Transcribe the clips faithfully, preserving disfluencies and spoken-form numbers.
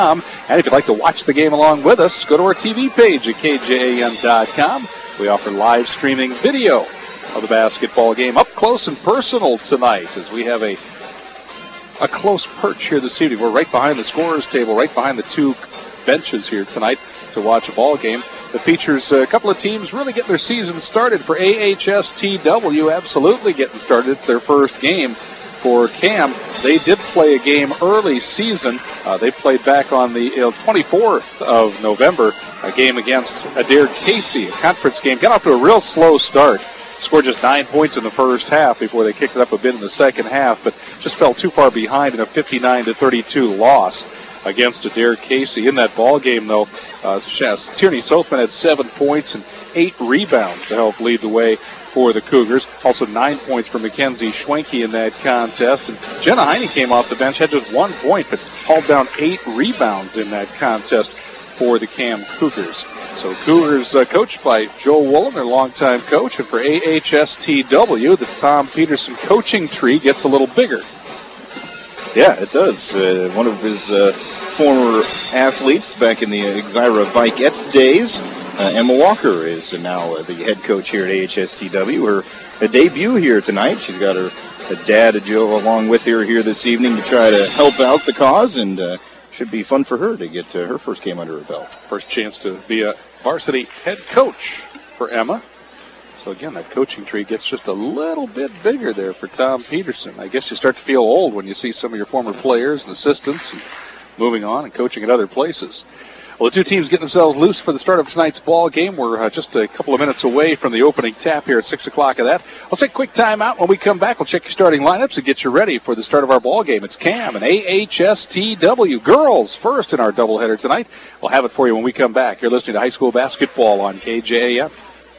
And if you'd like to watch the game along with us, go to our T V page at K J A M dot com. We offer live streaming video of the basketball game up close and personal tonight as we have a a close perch here this evening. We're right behind the scorer's table, right behind the two benches here tonight to watch a ball game that features a couple of teams really getting their season started. For A H S T W, absolutely getting started. It's their first game. For Cam, they did play a game early season. Uh, they played back on the you know, twenty-fourth of November, a game against Adair Casey, a conference game. Got off to a real slow start. Scored just nine points in the first half before they kicked it up a bit in the second half, but just fell too far behind in a fifty-nine to thirty-two loss against Adair Casey. In that ball game, though, uh, Tierney Sothman had seven points and eight rebounds to help lead the way for the Cougars. Also nine points for Mackenzie Schwenke in that contest. And Jenna Heine came off the bench, had just one point, but hauled down eight rebounds in that contest for the Cam Cougars. So Cougars uh, coached by Joe Woolen, their longtime coach. And for A H S T W, the Tom Peterson coaching tree gets a little bigger. Yeah, it does. Uh, one of his uh, former athletes back in the Exira Vikets days, uh, Emma Walker, is now uh, the head coach here at A H S T W. Her a debut here tonight. She's got her, her dad, Joe, along with her here this evening to try to help out the cause, and uh, should be fun for her to get uh, her first game under her belt. First chance to be a varsity head coach for Emma. So, again, that coaching tree gets just a little bit bigger there for Tom Peterson. I guess you start to feel old when you see some of your former players and assistants and moving on and coaching at other places. Well, the two teams getting themselves loose for the start of tonight's ball game. We're uh, just a couple of minutes away from the opening tap here at six o'clock of that. I'll take a quick time out. When we come back, we'll check your starting lineups and get you ready for the start of our ball game. It's Cam and A H S T W. Girls first in our doubleheader tonight. We'll have it for you when we come back. You're listening to high school basketball on K J A M.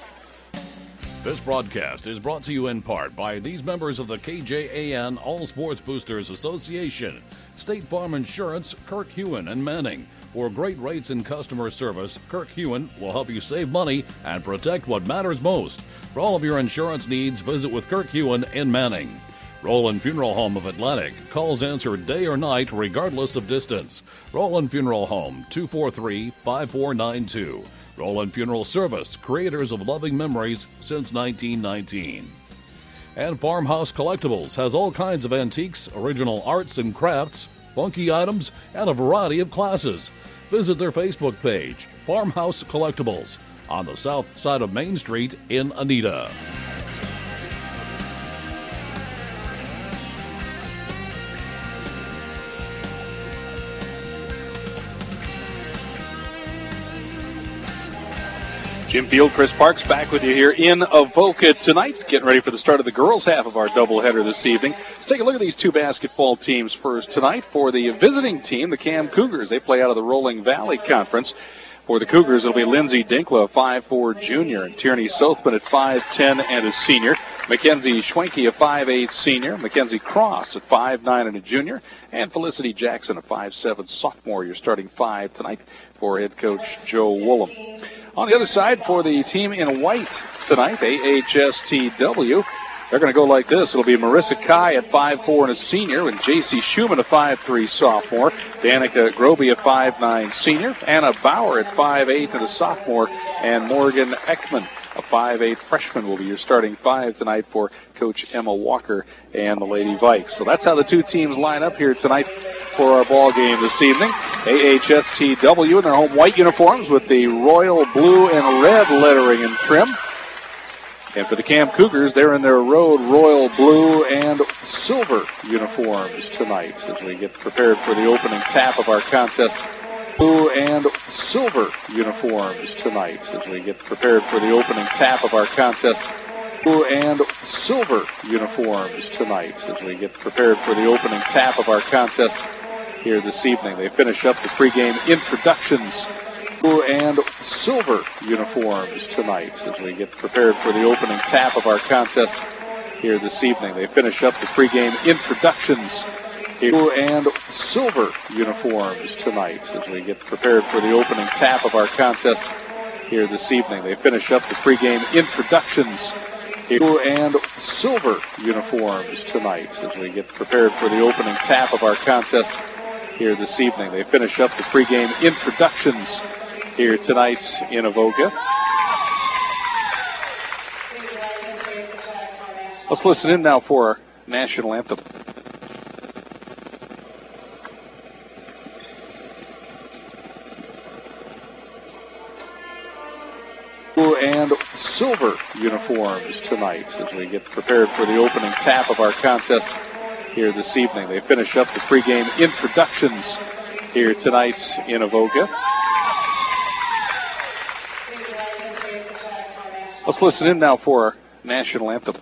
This broadcast is brought to you in part by these members of the K J A N All Sports Boosters Association. State Farm Insurance, Kirk Hewen and Manning. For great rates and customer service, Kirk Hewen will help you save money and protect what matters most. For all of your insurance needs, visit with Kirk Hewen in Manning. Roland Funeral Home of Atlantic. Calls answered day or night, regardless of distance. Roland Funeral Home, two four three, five four nine two. Roland Funeral Service, creators of loving memories since nineteen nineteen. And Farmhouse Collectibles has all kinds of antiques, original arts and crafts, funky items, and a variety of classes. Visit their Facebook page, Farmhouse Collectibles, on the south side of Main Street in Anita. Jim Field, Chris Parks back with you here in Avoca tonight, getting ready for the start of the girls' half of our doubleheader this evening. Let's take a look at these two basketball teams first tonight. For the visiting team, the Cam Cougars, they play out of the Rolling Valley Conference. For the Cougars, it'll be Lindsay Dinkla, a five four junior, and Tierney Sothman at five ten and a senior. Mackenzie Schwenke, a five eight senior. Mackenzie Cross at five nine and a junior. And Felicity Jackson, a five seven sophomore. You're starting five tonight for head coach Joe Woolham. On the other side, for the team in white tonight, A H S T W, they're going to go like this. It'll be Marissa Kai at five four and a senior, and J C Schumann, a five three sophomore. Danica Groby, a five nine senior. Anna Bauer at five eight and a sophomore. And Morgan Ekman, a five eight freshman, will be your starting five tonight for Coach Emma Walker and the Lady Vikes. So that's how the two teams line up here tonight for our ball game this evening. A H S T W in their home white uniforms with the royal blue and red lettering and trim. And for the Cam Cougars, they're in their road royal blue and silver uniforms tonight as we get prepared for the opening tap of our contest. Blue and silver uniforms tonight as we get prepared for the opening tap of our contest. Blue and silver uniforms tonight as we get prepared for the opening tap of our contest here this evening. They finish up the pregame introductions. Blue and silver uniforms tonight as we get prepared for the opening tap of our contest here this evening. They finish up the pregame introductions. Blue and silver uniforms tonight as we get prepared for the opening tap of our contest here this evening. They finish up the pregame introductions. Blue and silver uniforms tonight as we get prepared for the opening tap of our contest here this evening. They finish up the pregame introductions here tonight in Avoca. Let's listen in now for our national anthem. And silver uniforms tonight as we get prepared for the opening tap of our contest here this evening. They finish up the pregame introductions here tonight in Avoca. Let's listen in now for our national anthem.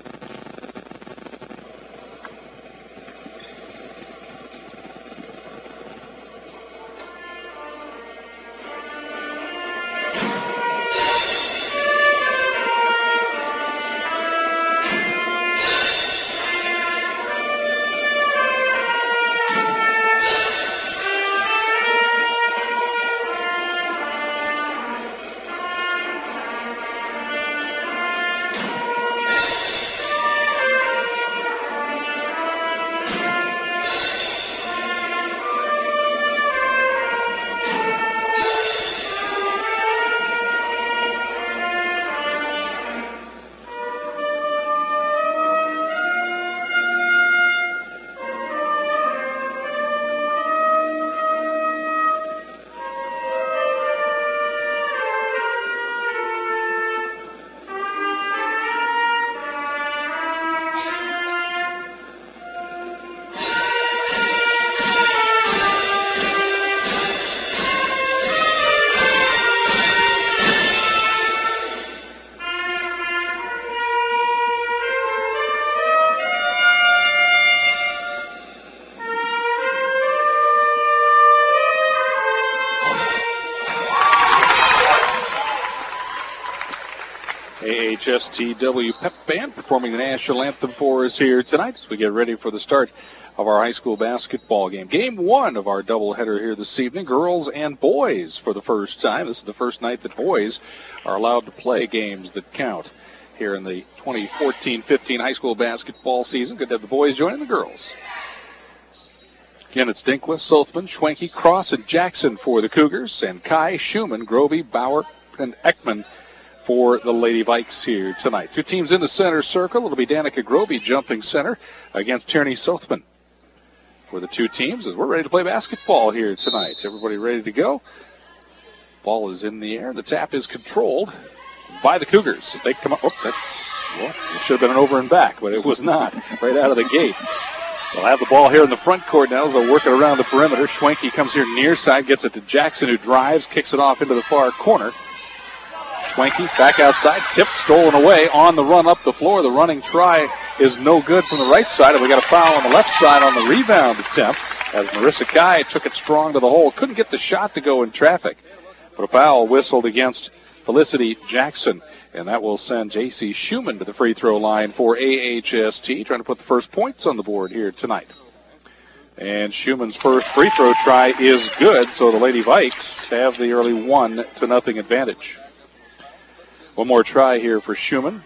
A H S T W Pep Band performing the national anthem for us here tonight as we get ready for the start of our high school basketball game. Game one of our doubleheader here this evening, girls and boys for the first time. This is the first night that boys are allowed to play games that count here in the twenty fourteen fifteen high school basketball season. Good to have the boys joining the girls. Again, it's Dinkla, Sothman, Schwenke, Cross, and Jackson for the Cougars, and Kai, Schumann, Grovey, Bauer, and Ekman for the Lady Vikes here tonight. Two teams in the center circle. It'll be Danica Grovey jumping center against Tierney Sothman for the two teams as we're ready to play basketball here tonight. Everybody ready to go? Ball is in the air. The tap is controlled by the Cougars as they come up. Oh, that, well, it should have been an over and back, but it was not. Right out of the gate. They'll have the ball here in the front court now as they'll work it around the perimeter. Schwenke comes here near side, gets it to Jackson, who drives, kicks it off into the far corner. Schwenke back outside, tipped, stolen away on the run up the floor. The running try is no good from the right side, and we got a foul on the left side on the rebound attempt as Marissa Kai took it strong to the hole. Couldn't get the shot to go in traffic, but a foul whistled against Felicity Jackson, and that will send J C Schumann to the free throw line for A H S T, trying to put the first points on the board here tonight. And Schumann's first free throw try is good, so the Lady Vikes have the early one to nothing advantage. One more try here for Schumann.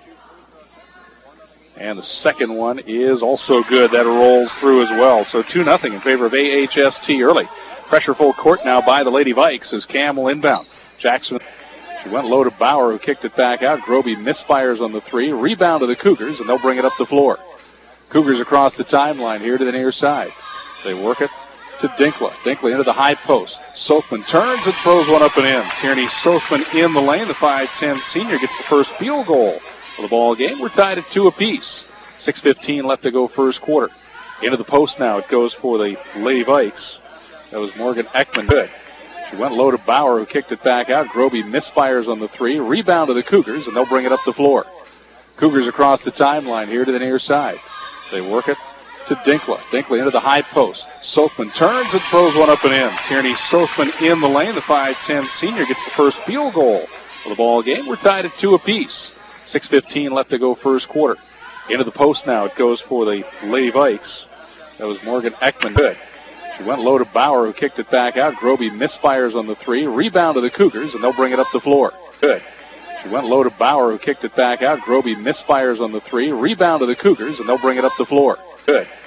And the second one is also good. That rolls through as well. So two nothing in favor of A H S T early. Pressure full court now by the Lady Vikes as Cam will inbound. Jackson, she went low to Bauer, who kicked it back out. Grovey misfires on the three. Rebound to the Cougars, and they'll bring it up the floor. Cougars across the timeline here to the near side. They work it to Dinkla. Dinkla into the high post. Sothman turns and throws one up and in. Tierney Sothman in the lane. The five ten senior gets the first field goal of the ball game. We're tied at two apiece. six fifteen left to go first quarter. Into the post now. It goes for the Lady Vikes. That was Morgan Ekman. Good. She went low to Bauer, who kicked it back out. Grovey misfires on the three. Rebound to the Cougars, and they'll bring it up the floor. Cougars across the timeline here to the near side. They work it to Dinkla. Dinkla into the high post. Sothman turns and throws one up and in. Tierney Sothman in the lane. The five ten senior gets the first field goal of the ball game. We're tied at two apiece. six fifteen left to go first quarter. Into the post now. It goes for the Lady Vikes. That was Morgan Ekman. Good. She went low to Bauer, who kicked it back out. Grovey misfires on the three. Rebound to the Cougars, and they'll bring it up the floor. Good. She went low to Bauer, who kicked it back out. Grovey misfires on the three. Rebound to the Cougars, and they'll bring it up the floor. Good.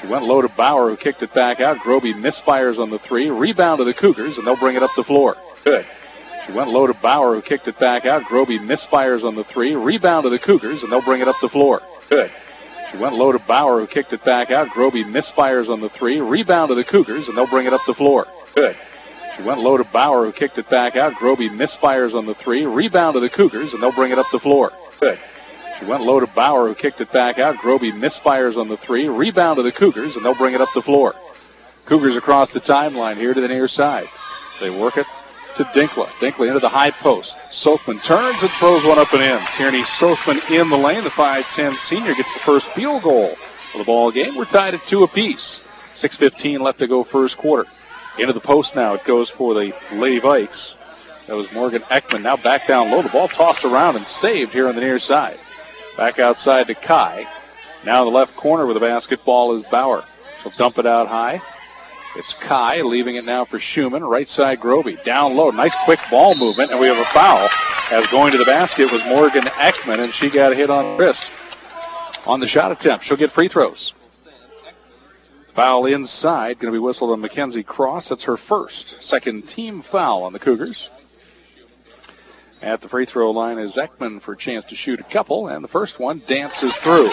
She went low to Bauer, who kicked it back out. Groby misfires on the three. Rebound to the Cougars, and they'll bring it up the floor. Good. She went low to Bauer, who kicked it back out. Groby misfires on the three. Rebound to the Cougars, and they'll bring it up the floor. Good. She went low to Bauer, who kicked it back out. Groby misfires on the three. Rebound to the Cougars, and they'll bring it up the floor. Good. She went low to Bauer, who kicked it back out. Groby misfires on the three. Rebound to the Cougars, and they'll bring it up the floor. Good. She went low to Bauer, who kicked it back out. Groby misfires on the three. Rebound to the Cougars, and they'll bring it up the floor. Cougars across the timeline here to the near side. They work it to Dinkla. Dinkla into the high post. Sothman turns and throws one up and in. Tierney Sothman in the lane. The five ten senior gets the first field goal of the ball game. We're tied at two apiece. six fifteen left to go first quarter. Into the post now. It goes for the Lady Vikes. That was Morgan Ekman. Now back down low. The ball tossed around and saved here on the near side. Back outside to Kai. Now in the left corner with the basketball is Bauer. She'll dump it out high. It's Kai leaving it now for Schumann. Right side Groby. Down low. Nice quick ball movement. And we have a foul. As going to the basket was Morgan Ekman, and she got hit on the wrist on the shot attempt. She'll get free throws. Foul inside. Going to be whistled on Mackenzie Cross. That's her first. Second team foul on the Cougars. At the free throw line is Ekman for a chance to shoot a couple. And the first one dances through.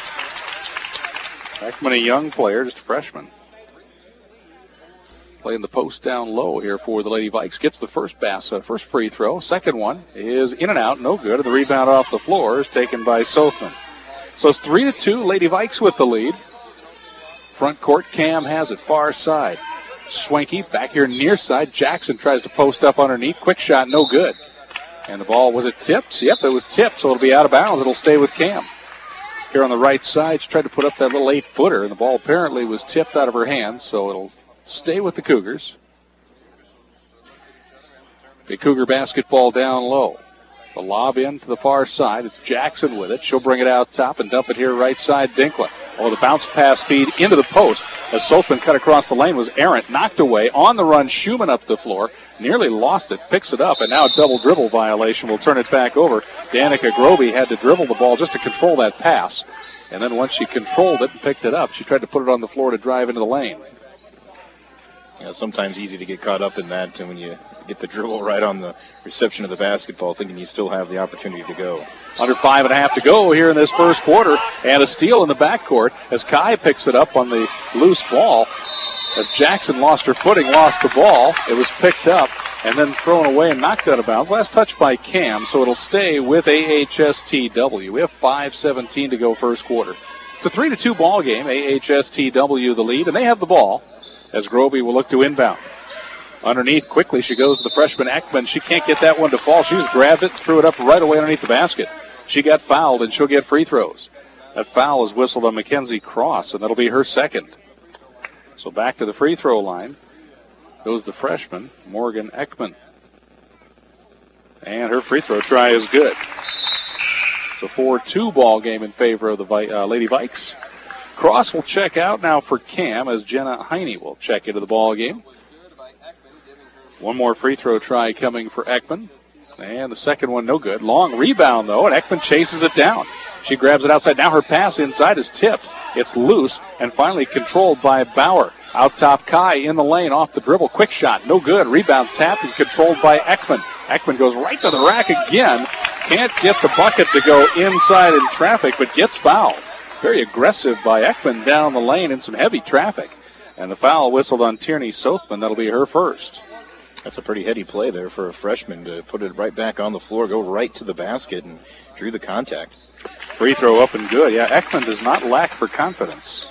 Ekman, a young player, just a freshman. Playing the post down low here for the Lady Vikes. Gets the first pass, uh, first free throw. Second one is in and out, no good. And the rebound off the floor is taken by Sothman. So it's three to two. Lady Vikes with the lead. Front court, Cam has it, far side. Swanky back here near side. Jackson tries to post up underneath. Quick shot, no good. And the ball, was it tipped? Yep, it was tipped, so it'll be out of bounds. It'll stay with Cam. Here on the right side, she tried to put up that little eight-footer, and the ball apparently was tipped out of her hands, so it'll stay with the Cougars. The Cougar basketball down low. The lob in to the far side. It's Jackson with it. She'll bring it out top and dump it here right side. Dinkla. Oh, the bounce pass feed into the post. As Sothman cut across the lane was errant. Knocked away. On the run, Schumann up the floor. Nearly lost it. Picks it up. And now a double dribble violation. Will turn it back over. Danica Groby had to dribble the ball just to control that pass. And then once she controlled it and picked it up, she tried to put it on the floor to drive into the lane. Yeah, sometimes easy to get caught up in that, and when you get the dribble right on the reception of the basketball, thinking you still have the opportunity to go. Under five and a half to go here in this first quarter, and a steal in the backcourt as Kai picks it up on the loose ball. As Jackson lost her footing, lost the ball. It was picked up and then thrown away and knocked out of bounds. Last touch by Cam, so it'll stay with A H S T W. We have five seventeen to go first quarter. It's a three to two ball game. A H S T W the lead, and they have the ball. As Groby will look to inbound. Underneath, quickly, she goes to the freshman Ekman. She can't get that one to fall. She's grabbed it, threw it up right away underneath the basket. She got fouled, and she'll get free throws. That foul is whistled on Mackenzie Cross, and that'll be her second. So back to the free throw line goes the freshman, Morgan Ekman. And her free throw try is good. It's a four two ball game in favor of the uh, Lady Vikes. Cross will check out now for Cam as Jenna Heine will check into the ball game. One more free throw try coming for Ekman. And the second one no good. Long rebound, though, and Ekman chases it down. She grabs it outside. Now her pass inside is tipped. It's loose and finally controlled by Bauer. Out top, Kai in the lane off the dribble. Quick shot, no good. Rebound tapped and controlled by Ekman. Ekman goes right to the rack again. Can't get the bucket to go inside in traffic, but gets fouled. Very aggressive by Ekman down the lane in some heavy traffic. And the foul whistled on Tierney Sothman. That'll be her first. That's a pretty heady play there for a freshman to put it right back on the floor, go right to the basket, and drew the contact. Free throw up and good. Yeah, Ekman does not lack for confidence.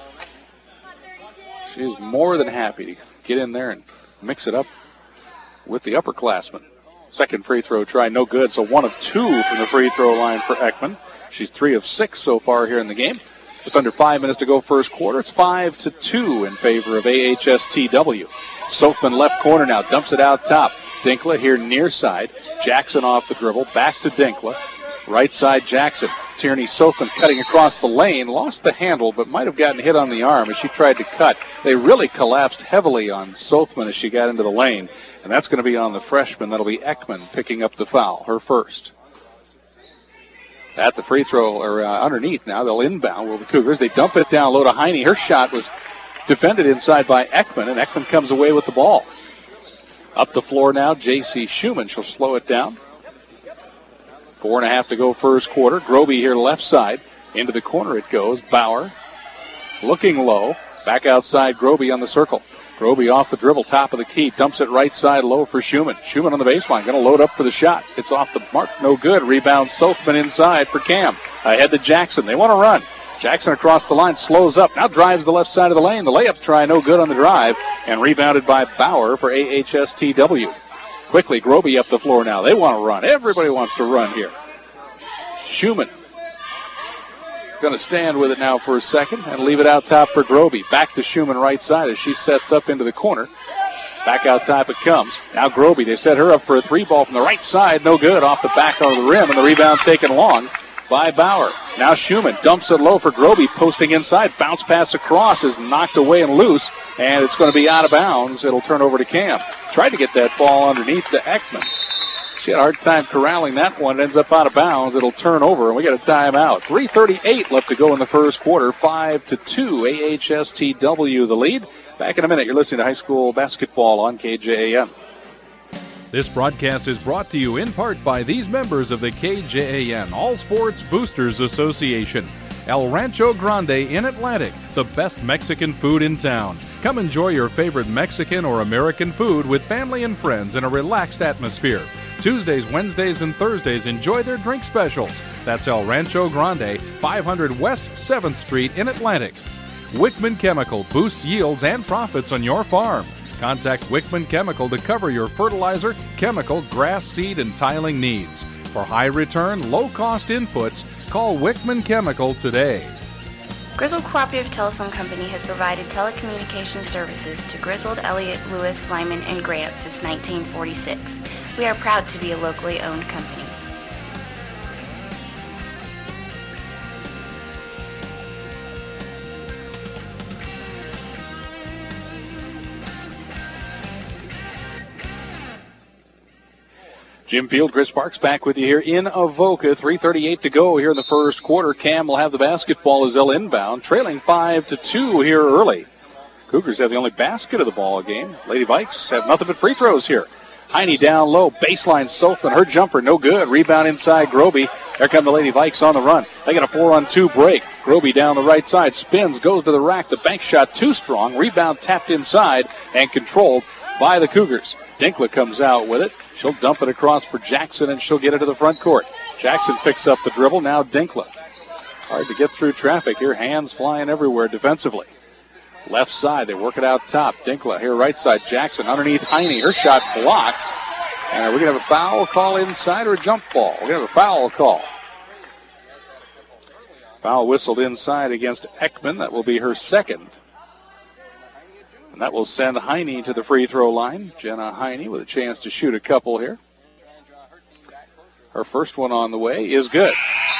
She is more than happy to get in there and mix it up with the upperclassmen. Second free throw try, no good. So one of two from the free throw line for Ekman. She's three of six so far here in the game. Just under five minutes to go first quarter. It's five to two in favor of A H S T W. Sothman left corner now, dumps it out top. Dinkla here near side. Jackson off the dribble, back to Dinkla. Right side Jackson. Tierney Sothman cutting across the lane. Lost the handle, but might have gotten hit on the arm as she tried to cut. They really collapsed heavily on Sothman as she got into the lane. And that's going to be on the freshman. That'll be Ekman picking up the foul, her first. At the free throw, or uh, underneath now, they'll inbound with the Cougars. They dump it down low to Heine. Her shot was defended inside by Ekman, and Ekman comes away with the ball. Up the floor now, J C Schumann. She'll slow it down. Four and a half to go first quarter. Groby here left side. Into the corner it goes. Bauer looking low. Back outside, Groby on the circle. Groby off the dribble, top of the key. Dumps it right side low for Schumann. Schumann on the baseline. Going to load up for the shot. It's off the mark. No good. Rebound Sothman inside for Cam. Ahead to Jackson. They want to run. Jackson across the line, slows up. Now drives the left side of the lane. The layup try, no good on the drive. And rebounded by Bauer for A H S T W. Quickly, Groby up the floor now. They want to run. Everybody wants to run here. Schumann going to stand with it now for a second and leave it out top for Groby. Back to Schumann right side as she sets up into the corner. Back out top it comes. Now Groby, they set her up for a three ball from the right side. No good. Off the back of the rim, and the rebound taken long by Bauer. Now Schumann dumps it low for Groby, posting inside. Bounce pass across is knocked away and loose, and it's going to be out of bounds. It'll turn over to Cam. Tried to get that ball underneath to Ekman. She had a hard time corralling that one. It ends up out of bounds. It'll turn over, and we get a timeout. three thirty-eight left to go in the first quarter. five to two. A H S T W the lead. Back in a minute. You're listening to high school basketball on K J A M. This broadcast is brought to you in part by these members of the K J A N All Sports Boosters Association. El Rancho Grande in Atlantic, the best Mexican food in town. Come enjoy your favorite Mexican or American food with family and friends in a relaxed atmosphere. Tuesdays, Wednesdays, and Thursdays, enjoy their drink specials. That's El Rancho Grande, five hundred West seventh Street in Atlantic. Wickman Chemical boosts yields and profits on your farm. Contact Wickman Chemical to cover your fertilizer, chemical, grass seed, and tiling needs. For high return, low cost inputs, call Wickman Chemical today. Griswold Cooperative Telephone Company has provided telecommunications services to Griswold, Elliott, Lewis, Lyman, and Grant since nineteen forty-six. We are proud to be a locally owned company. Jim Field, Chris Parks back with you here in Avoca. three thirty-eight to go here in the first quarter. Cam will have the basketball as they'll inbound, trailing five to two here early. Cougars have the only basket of the ball game. Lady Vikes have nothing but free throws here. Heine down low, baseline Sothman, her jumper no good. Rebound inside Groby. There come the Lady Vikes on the run. They get a four on two break. Groby down the right side, spins, goes to the rack. The bank shot too strong. Rebound tapped inside and controlled by the Cougars. Dinkla comes out with it. She'll dump it across for Jackson, and she'll get it to the front court. Jackson picks up the dribble. Now Dinkla. Hard to get through traffic here. Hands flying everywhere defensively. Left side, they work it out top. Dinkla here right side. Jackson underneath Heine. Her shot blocked. And are we going to have a foul call inside or a jump ball? We're going to have a foul call. Foul whistled inside against Ekman. That will be her second. And that will send Heine to the free throw line. Jenna Heine with a chance to shoot a couple here. Her first one on the way is good.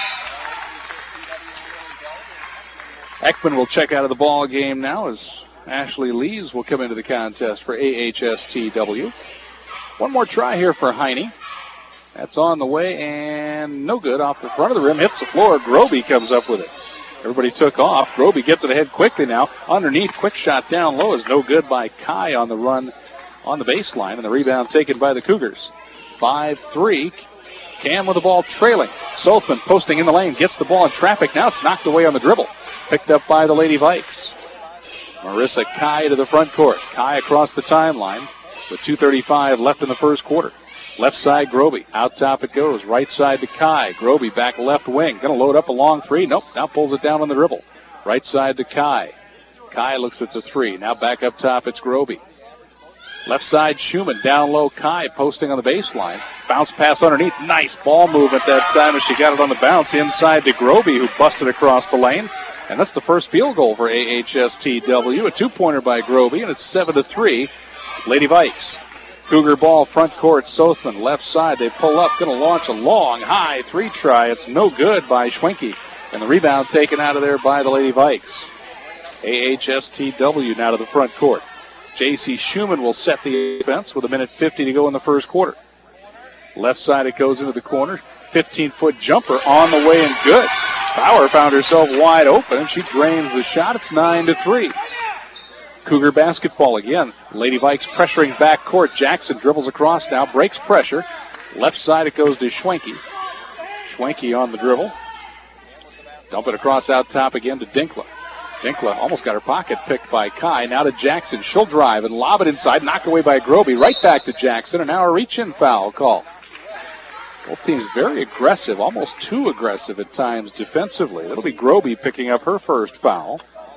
Ekman will check out of the ball game now as Ashley Lees will come into the contest for A H S T W. One more try here for Heine. That's on the way and no good. Off the front of the rim, hits the floor. Groby comes up with it. Everybody took off. Groby gets it ahead quickly now. Underneath, quick shot down low is no good by Kai on the run on the baseline, and the rebound taken by the Cougars. five three. Cam with the ball trailing. Sothman posting in the lane, gets the ball in traffic. Now it's knocked away on the dribble. Picked up by the Lady Vikes. Marissa Kai to the front court. Kai across the timeline with two thirty-five left in the first quarter. Left side, Groby. Out top it goes. Right side to Kai. Groby back left wing. Going to load up a long three. Nope. Now pulls it down on the dribble. Right side to Kai. Kai looks at the three. Now back up top, it's Groby. Left side, Schumann. Down low, Kai posting on the baseline. Bounce pass underneath. Nice ball movement that time as she got it on the bounce. Inside to Groby, who busted across the lane. And that's the first field goal for A H S T W. A two-pointer by Groby, and it's seven to three. Lady Vikes. Cougar ball, front court, Sothman, left side. They pull up, going to launch a long, high three try. It's no good by Schwenke. And the rebound taken out of there by the Lady Vikes. A H S T W now to the front court. J C Schumann will set the offense with a minute fifty to go in the first quarter. Left side it goes into the corner. fifteen-foot jumper on the way and good. Bauer found herself wide open, and she drains the shot. It's nine to three. Cougar basketball again. Lady Vikes pressuring back court. Jackson dribbles across now, breaks pressure. Left side it goes to Schwenke. Schwenke on the dribble. Dump it across out top again to Dinkla. Dinkla almost got her pocket picked by Kai. Now to Jackson. She'll drive and lob it inside. Knocked away by Groby. Right back to Jackson. And now a reach-in foul call. Both teams very aggressive, almost too aggressive at times defensively. That'll be Groby picking up her first foul.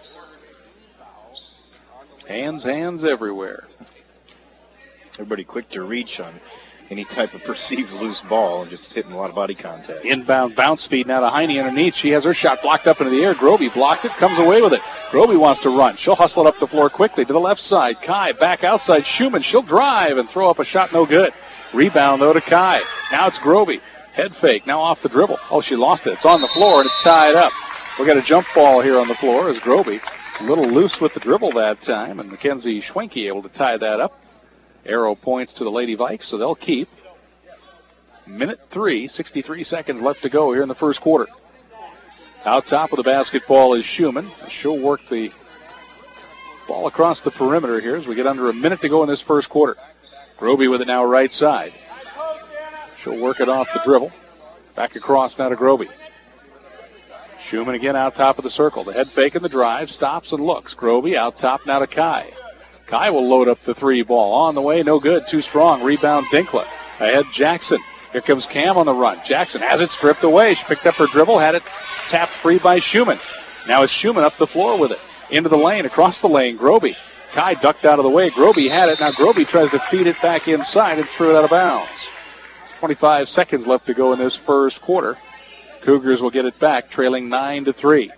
Hands, hands everywhere. Everybody quick to reach on any type of perceived loose ball and just hitting a lot of body contact. Inbound bounce speed now to Heine underneath. She has her shot blocked up into the air. Groby blocked it, comes away with it. Groby wants to run. She'll hustle it up the floor quickly to the left side. Kai back outside. Schumann, she'll drive and throw up a shot, no good. Rebound, though, to Kai. Now it's Groby. Head fake, now off the dribble. Oh, she lost it. It's on the floor, and it's tied up. We got a jump ball here on the floor as Groby a little loose with the dribble that time, and Mackenzie Schwenke able to tie that up. Arrow points to the Lady Vikes, so they'll keep. Minute three, sixty-three seconds left to go here in the first quarter. Out top of the basketball is Schumann. She'll work the ball across the perimeter here as we get under a minute to go in this first quarter. Groby with it now right side. She'll work it off the dribble. Back across now to Groby. Schumann again out top of the circle. The head fake and the drive. Stops and looks. Groby out top now to Kai. Kai will load up the three ball. On the way, no good. Too strong. Rebound Dinkla. Ahead Jackson. Here comes Cam on the run. Jackson has it stripped away. She picked up her dribble. Had it tapped free by Schumann. Now it's Schumann up the floor with it. Into the lane. Across the lane. Groby. Kai ducked out of the way. Groby had it. Now Groby tries to feed it back inside and threw it out of bounds. twenty-five seconds left to go in this first quarter. Cougars will get it back, trailing nine to three.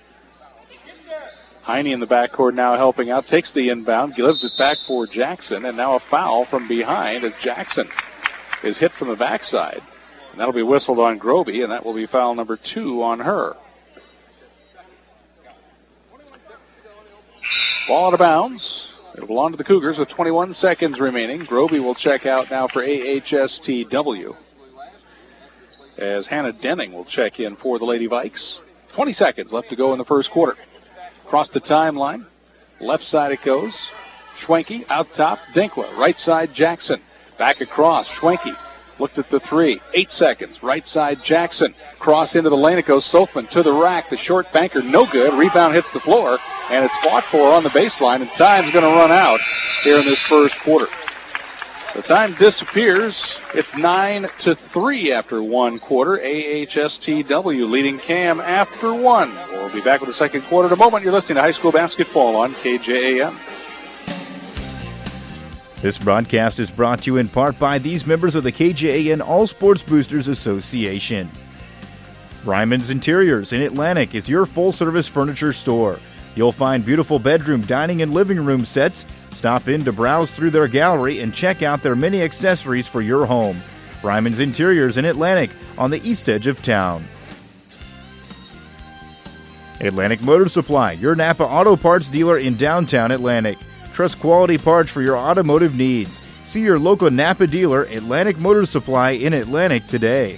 Heine in the backcourt now helping out. Takes the inbound. Gives it back for Jackson. And now a foul from behind as Jackson is hit from the backside. And that'll be whistled on Groby, and that will be foul number two on her. Ball out of bounds. It'll belong to the Cougars with twenty-one seconds remaining. Groby will check out now for A H S T W. As Hannah Denning will check in for the Lady Vikes. twenty seconds left to go in the first quarter. Across the timeline. Left side it goes. Schwenke out top. Dinkla. Right side Jackson. Back across. Schwenke looked at the three. Eight seconds. Right side Jackson. Cross into the lane. It goes Sothman to the rack. The short banker. No good. Rebound hits the floor. And it's fought for on the baseline. And time's going to run out here in this first quarter. The time disappears. It's nine to three after one quarter. A H S T W leading Cam after one. We'll be back with the second quarter in a moment. You're listening to high school basketball on K J A M. This broadcast is brought to you in part by these members of the K J A N All Sports Boosters Association. Ryman's Interiors in Atlantic is your full-service furniture store. You'll find beautiful bedroom, dining, and living room sets. Stop in to browse through their gallery and check out their many accessories for your home. Ryman's Interiors in Atlantic on the east edge of town. Atlantic Motor Supply, your Napa Auto Parts dealer in downtown Atlantic. Trust quality parts for your automotive needs. See your local Napa dealer, Atlantic Motor Supply in Atlantic today.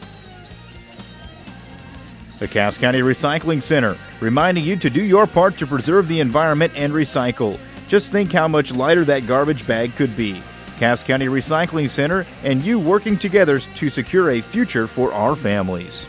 The Cass County Recycling Center, reminding you to do your part to preserve the environment and recycle. Just think how much lighter that garbage bag could be. Cass County Recycling Center and you working together to secure a future for our families.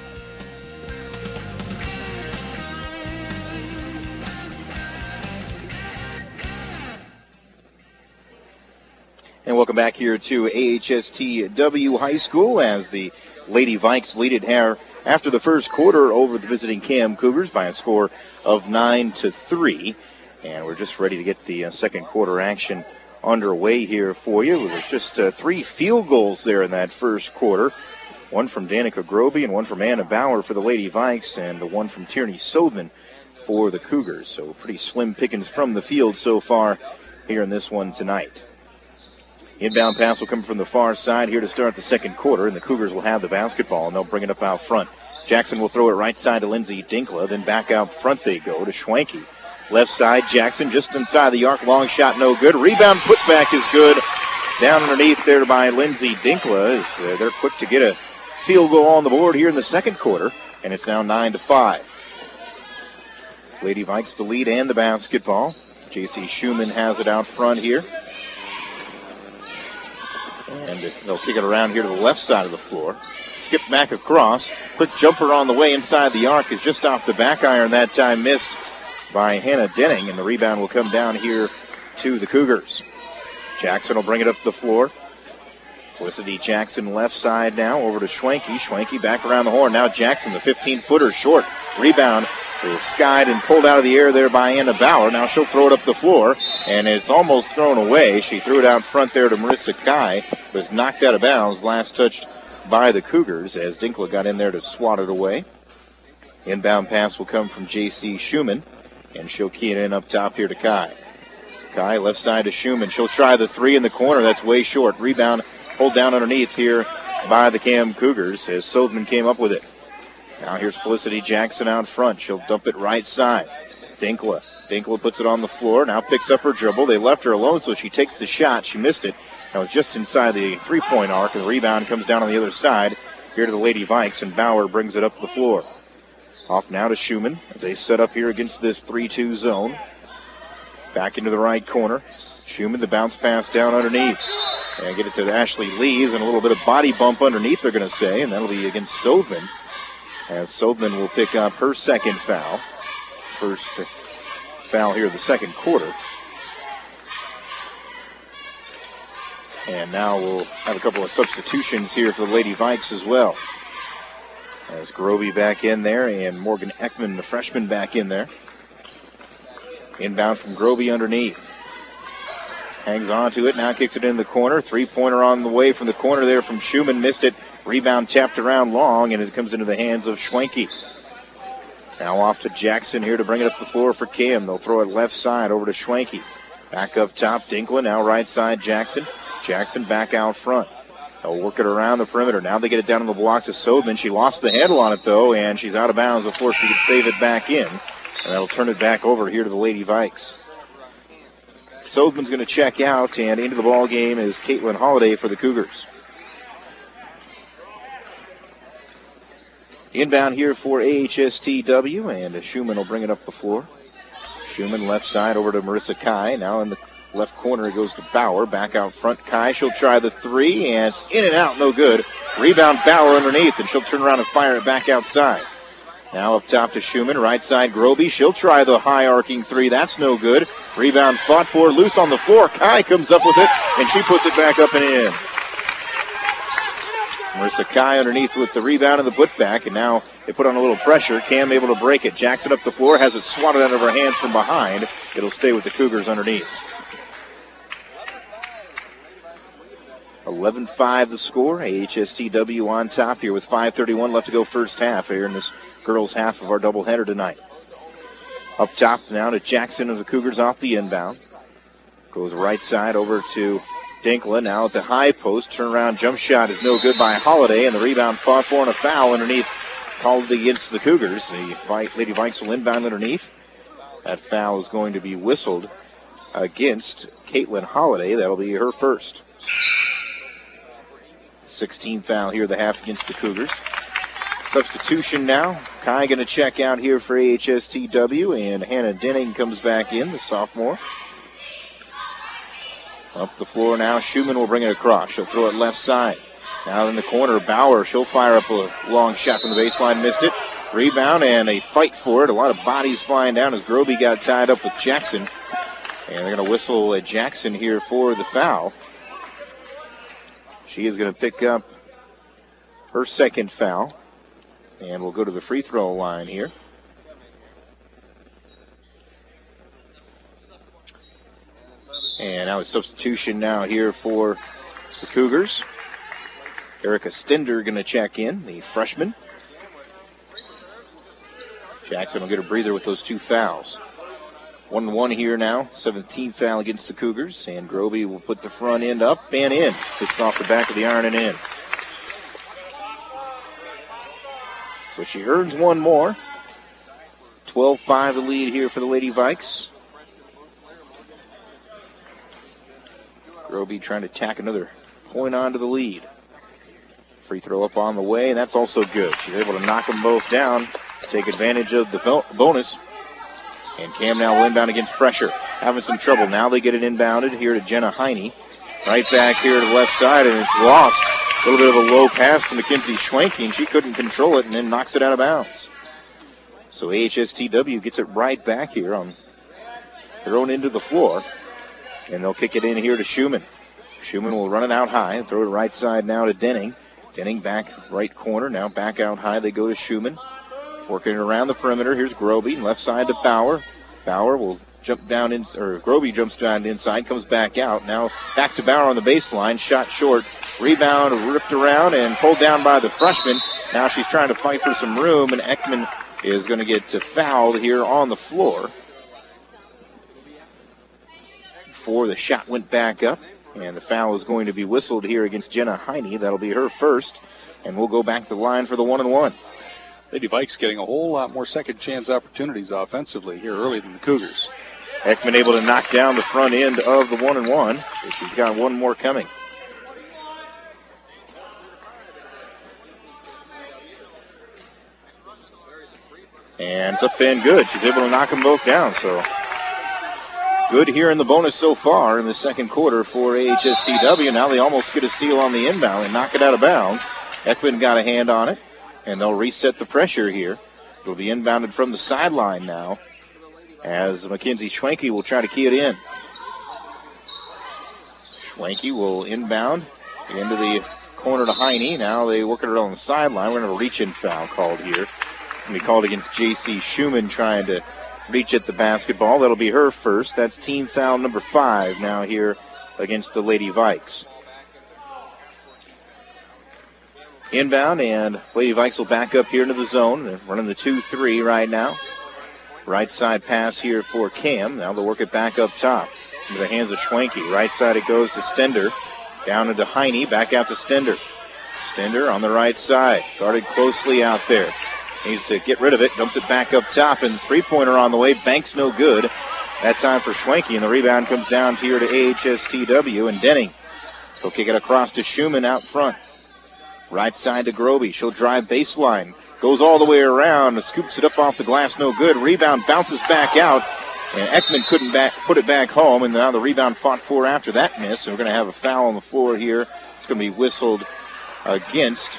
And welcome back here to A H S T W High School as the Lady Vikes lead it here after the first quarter over the visiting Cam Cougars by a score of nine to three. And we're just ready to get the uh, second quarter action underway here for you. There's just uh, three field goals there in that first quarter. One from Danica Groby and one from Anna Bauer for the Lady Vikes and the one from Tierney Sothman for the Cougars. So pretty slim pickings from the field so far here in this one tonight. Inbound pass will come from the far side here to start the second quarter, and the Cougars will have the basketball, and they'll bring it up out front. Jackson will throw it right side to Lindsay Dinkla, then back out front they go to Schwenke. Left side, Jackson just inside the arc, long shot no good. Rebound putback is good. Down underneath there by Lindsay Dinkla. As, uh, they're quick to get a field goal on the board here in the second quarter, and it's now nine to five. Lady Vikes the lead and the basketball. J C Schumann has it out front here. And they'll kick it around here to the left side of the floor. Skip back across. Quick jumper on the way inside the arc is just off the back iron. That time missed by Hannah Denning, and the rebound will come down here to the Cougars. Jackson will bring it up the floor. Felicity Jackson left side now over to Schwenke. Schwenke back around the horn. Now Jackson, the fifteen-footer, short. Rebound skied and pulled out of the air there by Anna Bauer. Now she'll throw it up the floor, and it's almost thrown away. She threw it out front there to Marissa Kai. Was knocked out of bounds. Last touched by the Cougars as Dinkla got in there to swat it away. Inbound pass will come from J C Schumann, and she'll key it in up top here to Kai. Kai left side to Schumann. She'll try the three in the corner. That's way short. Rebound pulled down underneath here by the Cam Cougars as Sothman came up with it. Now here's Felicity Jackson out front. She'll dump it right side. Dinkla. Dinkla puts it on the floor. Now picks up her dribble. They left her alone, so she takes the shot. She missed it. That was just inside the three-point arc, and the rebound comes down on the other side here to the Lady Vikes, and Bauer brings it up the floor. Off now to Schumann as they set up here against this three two zone. Back into the right corner. Schumann, the bounce pass down underneath. And get it to Ashley Lees, and a little bit of body bump underneath, they're going to say, and that'll be against Sothman. As Sothman will pick up her second foul. First foul here of the second quarter. And now we'll have a couple of substitutions here for the Lady Vikes as well. As Groby back in there and Morgan Ekman, the freshman, back in there. Inbound from Groby underneath. Hangs on to it, now kicks it in the corner. Three-pointer on the way from the corner there from Schumann. Missed it. Rebound tapped around long, and it comes into the hands of Schwenke. Now off to Jackson here to bring it up the floor for Cam. They'll throw it left side over to Schwenke. Back up top, Dinkla. Now right side, Jackson. Jackson back out front. They'll work it around the perimeter. Now they get it down on the block to Sothman. She lost the handle on it, though, and she's out of bounds before she can save it back in. And that'll turn it back over here to the Lady Vikes. Sothman's going to check out, and into the ball game is Caitlin Holiday for the Cougars. Inbound here for A H S T W, and Schumann will bring it up the floor. Schumann left side over to Marissa Kai. Now in the left corner it goes to Bauer. Back out front, Kai. She'll try the three, and it's in and out, no good. Rebound Bauer underneath, and she'll turn around and fire it back outside. Now up top to Schumann, right side Groby. She'll try the high arcing three. That's no good. Rebound fought for, loose on the floor. Kai comes up with it, and she puts it back up and in. Marissa Kai underneath with the rebound and the putback, and now they put on a little pressure. Cam able to break it. Jackson up the floor, has it swatted out of her hands from behind. It'll stay with the Cougars underneath. eleven five the score. A H S T W on top here with five thirty-one left to go first half here in this girls' half of our doubleheader tonight. Up top now to Jackson of the Cougars off the inbound. Goes right side over to Dinkla. Now at the high post. Turnaround jump shot is no good by Holiday, and the rebound fought for and a foul underneath called against the Cougars. The Lady Vikes will inbound underneath. That foul is going to be whistled against Caitlin Holiday. That'll be her first. sixteenth foul here, the half against the Cougars. Substitution now. Kai going to check out here for A H S T W, and Hannah Denning comes back in, the sophomore. Up the floor now, Schumann will bring it across. She'll throw it left side. Now in the corner, Bauer. She'll fire up a long shot from the baseline, missed it. Rebound and a fight for it. A lot of bodies flying down as Groby got tied up with Jackson. And they're going to whistle at Jackson here for the foul. She is going to pick up her second foul. And we'll go to the free throw line here. And now a substitution now here for the Cougars. Erica Stender going to check in, the freshman. Jackson will get a breather with those two fouls. One and one here now. seventeenth foul against the Cougars. And Groby will put the front end up and in. Hits off the back of the iron and in. So she earns one more. twelve five the lead here for the Lady Vikes. Groby trying to tack another point onto the lead. Free throw up on the way, and that's also good. She's able to knock them both down, take advantage of the bonus. And Cam now will inbound against pressure. having some trouble. Now they get it inbounded here to Jenna Heine. Right back here to the left side, and it's lost. A little bit of a low pass to Mackenzie Schwenke, and she couldn't control it and then knocks it out of bounds. So A H S T W gets it right back here on their own end of the floor. And they'll kick it in here to Schumann. Schumann will run it out high and throw it right side now to Denning. Denning back right corner. Now back out high. They go to Schumann. Working it around the perimeter. Here's Groby. Left side to Bauer. Bauer will jump down in, or Groby jumps down inside, comes back out. Now back to Bauer on the baseline. Shot short. Rebound ripped around and pulled down by the freshman. Now she's trying to fight for some room, and Ekman is going to get fouled here on the floor. Before the shot went back up, and the foul is going to be whistled here against Jenna Heine. That'll be her first, and we'll go back to the line for the one and one. Lady Vikes getting a whole lot more second chance opportunities offensively here early than the Cougars. Ekman able to knock down the front end of the one and one. She's got one more coming. And it's up and good. She's able to knock them both down. So good here in the bonus so far in the second quarter for A H S T W. Now they almost get a steal on the inbound and knock it out of bounds. Ekman got a hand on it, and they'll reset the pressure here. It'll be inbounded from the sideline now as Mackenzie Schwenke will try to key it in. Schwenke will inbound into the corner to Heine. Now they work it around the sideline. We're going to have a reach-in foul called here. Going to be called against J C Schumann trying to reach at the basketball. That'll be her first. That's team foul number five now here against the Lady Vikes. Inbound, and Lady Vikes will back up here into the zone. They're running the two three right now. Right side pass here for Cam. Now they'll work it back up top into the hands of Schwenke. Right side it goes to Stender. Down into Heine. Back out to Stender. Stender on the right side. Guarded closely out there. Needs to get rid of it. Dumps it back up top, and three-pointer on the way. Banks no good. That time for Schwenke, and the rebound comes down here to A H S T W, and Denning. He'll kick it across to Schumann out front. Right side to Groby. She'll drive baseline. Goes all the way around and scoops it up off the glass. No good. Rebound bounces back out. And Ekman couldn't back, put it back home. And now the rebound fought for after that miss. And we're going to have a foul on the floor here. It's going to be whistled against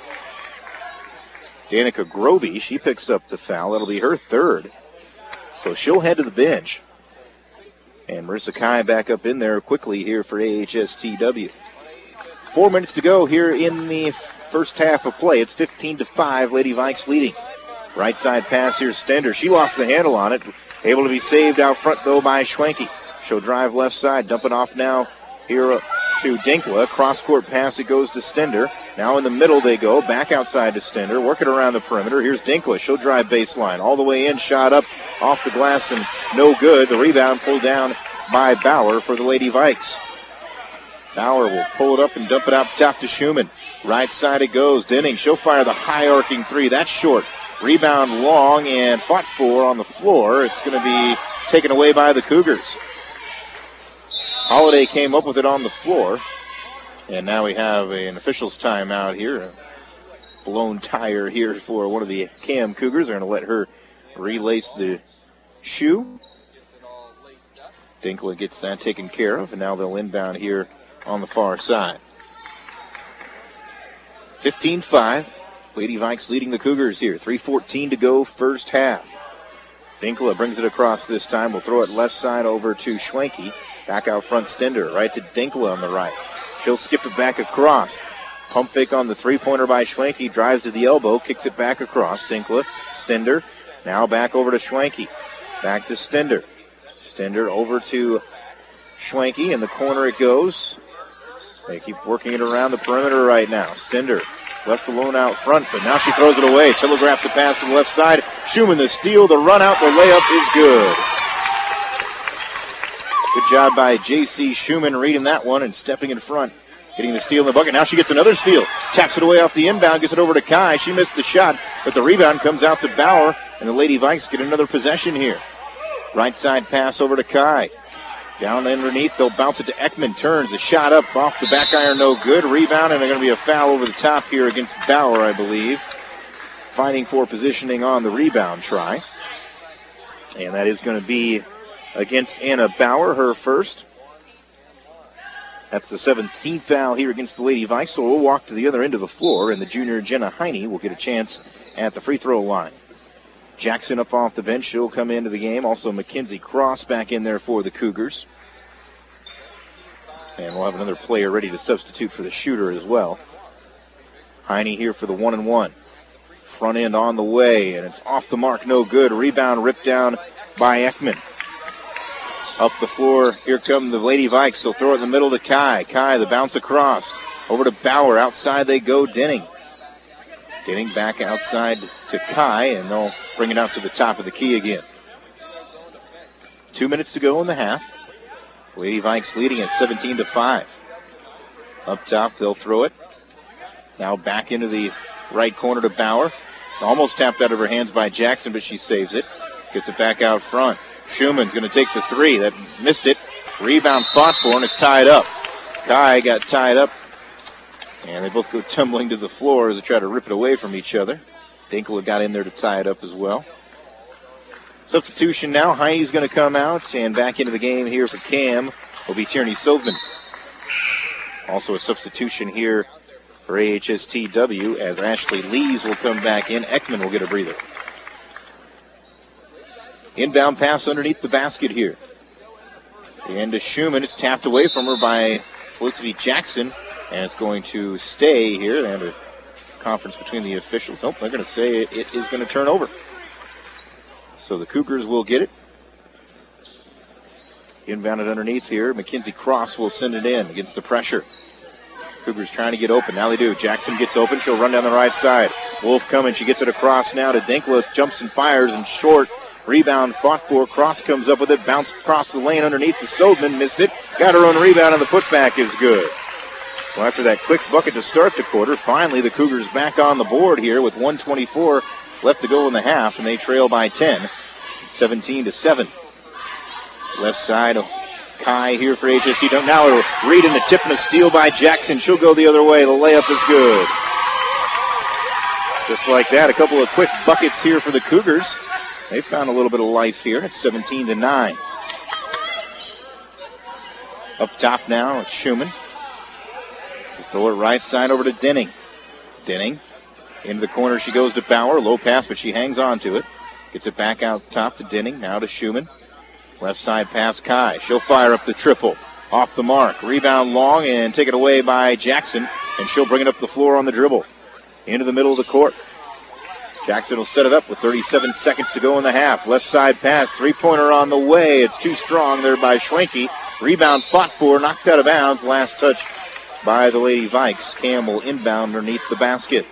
Danica Groby. She picks up the foul. That'll be her third. So she'll head to the bench. And Marissa Kai back up in there quickly here for A H S T W. Four minutes to go here in the first half of play. It's fifteen to five. Lady Vikes leading. Right side pass here, Stender. She lost the handle on it. Able to be saved out front, though, by Schwenke. She'll drive left side. Dump it off now here to Dinkla. Cross-court pass. It goes to Stender. Now in the middle they go. Back outside to Stender. Working around the perimeter. Here's Dinkla. She'll drive baseline. All the way in. Shot up off the glass and no good. The rebound pulled down by Bauer for the Lady Vikes. Bauer will pull it up and dump it out top to Schumann. Right side it goes. Denning, she'll fire the high arcing three. That's short. Rebound long and fought for on the floor. It's going to be taken away by the Cougars. Holiday came up with it on the floor. And now we have an official's timeout here. A blown tire here for one of the Cam Cougars. They're going to let her relace the shoe. Dinkla gets that taken care of. And now they'll inbound here on the far side. fifteen five. Lady Vikes leading the Cougars here. three fourteen to go first half. Dinkla brings it across this time. We'll throw it left side over to Schwenke. Back out front, Stender. Right to Dinkla on the right. She'll skip it back across. Pump fake on the three-pointer by Schwenke. Drives to the elbow. Kicks it back across. Dinkla. Stender. Now back over to Schwenke. Back to Stender. Stender over to Schwenke. In the corner it goes. They keep working it around the perimeter right now. Stender left alone out front, but now she throws it away. Telegraph the pass to the left side. Schumann the steal, the run out, the layup is good. Good job by J C Schumann reading that one and stepping in front, getting the steal in the bucket. Now she gets another steal. Taps it away off the inbound, gets it over to Kai. She missed the shot, but the rebound comes out to Bauer, and the Lady Vikes get another possession here. Right side pass over to Kai. Down underneath, they'll bounce it to Ekman. Turns the shot up off the back iron, no good. Rebound, and they're going to be a foul over the top here against Bauer, I believe. Fighting for positioning on the rebound try. And that is going to be against Anna Bauer, her first. That's the seventeenth foul here against the Lady Vikes, so we'll walk to the other end of the floor, and the junior Jenna Heine will get a chance at the free throw line. Jackson up off the bench. She'll come into the game. Also Mackenzie Cross back in there for the Cougars. And we'll have another player ready to substitute for the shooter as well. Heine here for the one and one. Front end on the way, and it's off the mark, no good. Rebound ripped down by Ekman. Up the floor, here come the Lady Vikes. They'll throw it in the middle to Kai. Kai, the bounce across. Over to Bauer. Outside they go, Denning. Denning back outside to Kai, and they'll bring it out to the top of the key again. Two minutes to go in the half. Lady Vikes leading at seventeen to five. Up top, they'll throw it. Now back into the right corner to Bauer. It's almost tapped out of her hands by Jackson, but she saves it. Gets it back out front. Schumann's going to take the three. That missed it. Rebound fought for, and it's tied up. Kai got tied up, and they both go tumbling to the floor as they try to rip it away from each other. Dinkler got in there to tie it up as well. Substitution now. Heine's going to come out, and back into the game here for Cam will be Tierney Silverman. Also a substitution here for A H S T W as Ashley Lees will come back in. Ekman will get a breather. Inbound pass underneath the basket here. And to Schumann, it's tapped away from her by Felicity Jackson, and it's going to stay here. They have a conference between the officials. Nope, they're going to say it, it is going to turn over. So the Cougars will get it. Inbounded underneath here. Mackenzie Cross will send it in against the pressure. Cougars trying to get open. Now they do. Jackson gets open. She'll run down the right side. Wolf coming. She gets it across now to Dinkler. Jumps and fires and short. Rebound fought for. Cross comes up with it. Bounced across the lane underneath the Sodman. Missed it. Got her own rebound, and the putback is good. So after that quick bucket to start the quarter, finally the Cougars back on the board here with one twenty-four left to go in the half, and they trail by ten. seventeen to seven. Left side, Kai here for H S T. Now it'll read in the tip and a steal by Jackson. She'll go the other way. The layup is good. Just like that, a couple of quick buckets here for the Cougars. They found a little bit of life here at seventeen to nine. Up top now, it's Schumann. They throw it right side over to Denning. Denning. Into the corner she goes to Bauer. Low pass, but she hangs on to it. Gets it back out top to Denning. Now to Schumann. Left side pass, Kai. She'll fire up the triple. Off the mark. Rebound long and take it away by Jackson. And she'll bring it up the floor on the dribble. Into the middle of the court. Jackson will set it up with thirty-seven seconds to go in the half. Left side pass. Three-pointer on the way. It's too strong there by Schwenke. Rebound fought for. Knocked out of bounds. Last touch by the Lady Vikes. Campbell inbound underneath the basket.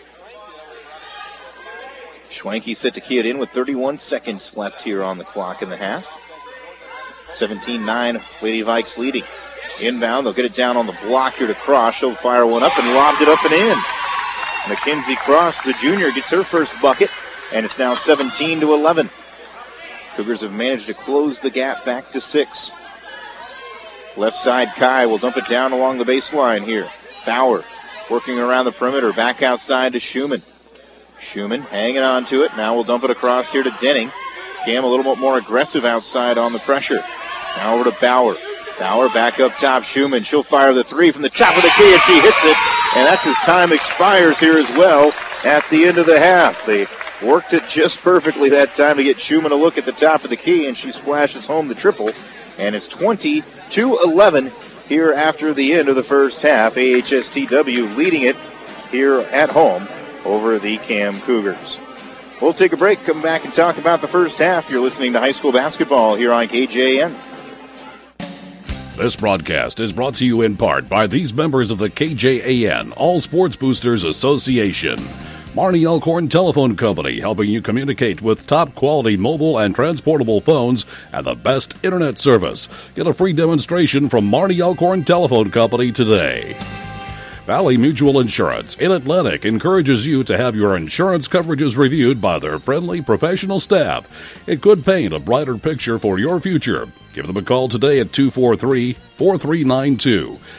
Schwenke set to key it in with thirty-one seconds left here on the clock in the half. seventeen nine, Lady Vikes leading. Inbound, they'll get it down on the block here to Cross. She'll fire one up and lobbed it up and in. Mackenzie Cross, the junior, gets her first bucket, and it's now seventeen to eleven. Cougars have managed to close the gap back to six. Left side, Kai will dump it down along the baseline here. Bauer working around the perimeter, back outside to Schumann. Schumann hanging on to it. Now we'll dump it across here to Denning. Cam a little bit more aggressive outside on the pressure. Now over to Bauer. Bauer back up top. Schumann, she'll fire the three from the top of the key, and she hits it. And that's as time expires here as well at the end of the half. They worked it just perfectly that time to get Schumann a look at the top of the key, and she splashes home the triple. And it's twenty to eleven here after the end of the first half. A H S T W leading it here at home over the Cam Cougars. We'll take a break, come back and talk about the first half. You're listening to high school basketball here on K J A N. This broadcast is brought to you in part by these members of the K J A N All Sports Boosters Association. Marnie Elkhorn Telephone Company, helping you communicate with top-quality mobile and transportable phones and the best internet service. Get a free demonstration from Marnie Elkhorn Telephone Company today. Valley Mutual Insurance in Atlantic encourages you to have your insurance coverages reviewed by their friendly professional staff. It could paint a brighter picture for your future. Give them a call today at two four three, four three nine two.